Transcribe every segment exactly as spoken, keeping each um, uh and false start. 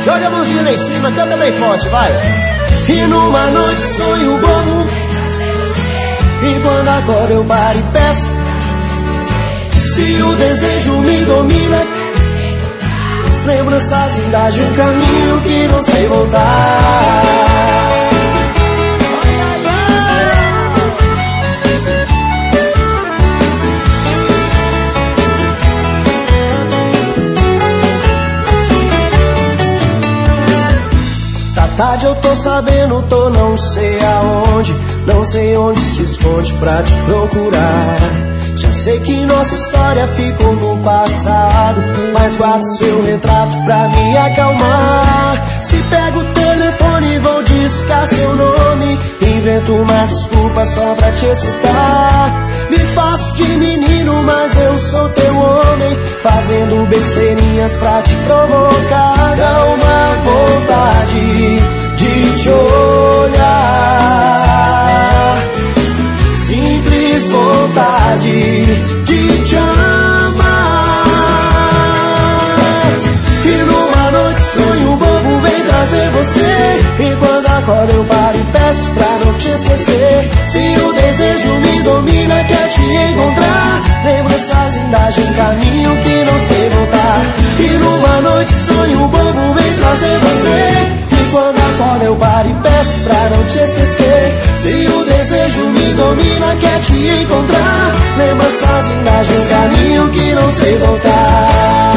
Joga a mãozinha lá em cima, canta bem forte, vai. E numa noite sonho bobo, e quando acordo eu paro e peço. Se o desejo me domina, lembranças ainda de um caminho que não sei voltar. Tarde eu tô sabendo, tô não sei aonde, não sei onde se esconde pra te procurar. Já sei que nossa história ficou no passado, mas guardo seu retrato pra me acalmar. Se pego o telefone e vou discar seu nome, invento uma desculpa só pra te escutar. Me faço de menino, mas eu sou teu homem, fazendo besteirinhas pra te provocar. Dá uma vontade de te olhar, simples vontade de te amar. E numa noite sonho bobo vem trazer você, e quando acordo eu paro e peço pra não te esquecer. Se o desejo me domina, quer te encontrar, lembranças ainda de um caminho que não sei voltar. E numa noite sonho bobo vem trazer você, e quando acordo eu paro e peço pra não te esquecer. Se o desejo me domina, quer te encontrar, lembranças ainda de um caminho que não sei voltar.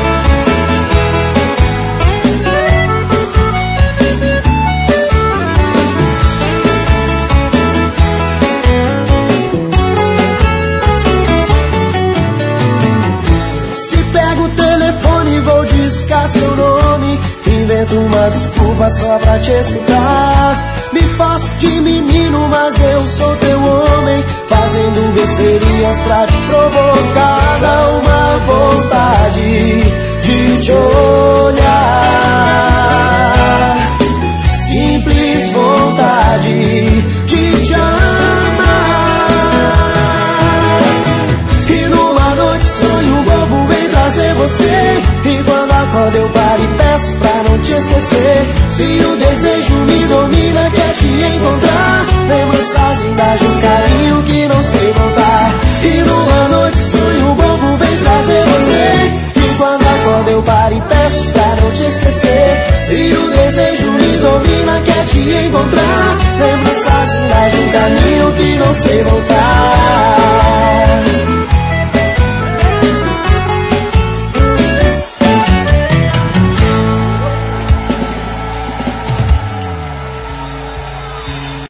Vou discar seu nome, invento uma desculpa só pra te escutar. Me faço de menino, mas eu sou teu homem, fazendo besteirinhas pra te provocar. Dá uma vontade de te olhar, simples vontade de te amar. E numa noite sonho bobo vem trazer você, e quando acordo eu paro e peço pra não te esquecer. Se o desejo me domina, quer te encontrar, lembranças ainda de um carinho que não sei voltar. E numa noite sonho bobo vem trazer você, e quando acordo eu paro e peço pra não te esquecer. Se o desejo me domina, quer te encontrar, lembranças ainda de um caminho que não sei voltar.